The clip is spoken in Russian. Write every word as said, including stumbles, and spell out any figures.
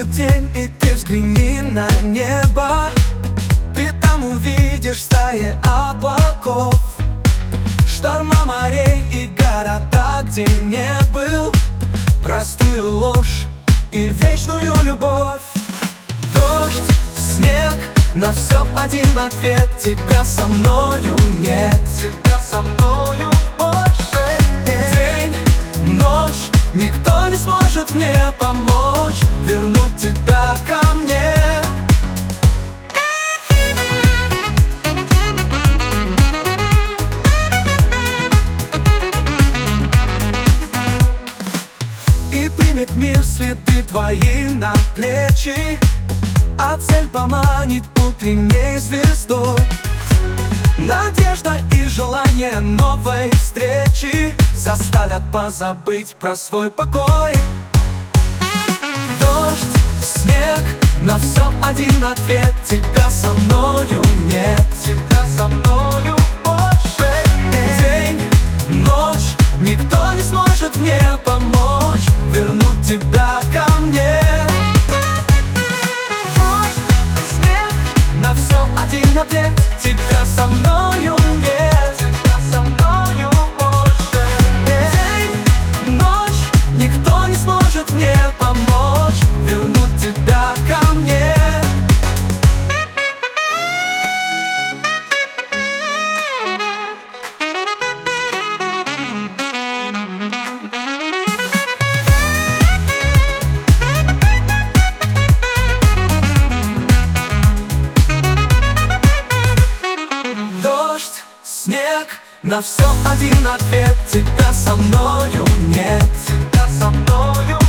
Будет день, и ты взгляни на небо. Ты там увидишь стаи облаков, шторма морей и города, где не был, простую ложь и вечную любовь. Дождь, снег, на все один ответ: тебя со мною нет, тебя со мною больше нет. День, ночь, никто не сможет мне помочь вернуть тебя ко мне. И примет мир следы твои на плечи, а цель поманит утренней звездой. Надежда и желание новой встречи заставят позабыть про свой покой. Дождь, снег, на все один ответ: тебя со мною нет, тебя со мною больше нет. День, ночь, никто не сможет мне помочь вернуть тебя ко мне. На все один ответ: тебя со мною нет, тебя со мною больше нет. День, ночь, никто не сможет мне помочь вернуть тебя ко мне. Снег, на все один ответ: тебя со мною нет, тебя со мною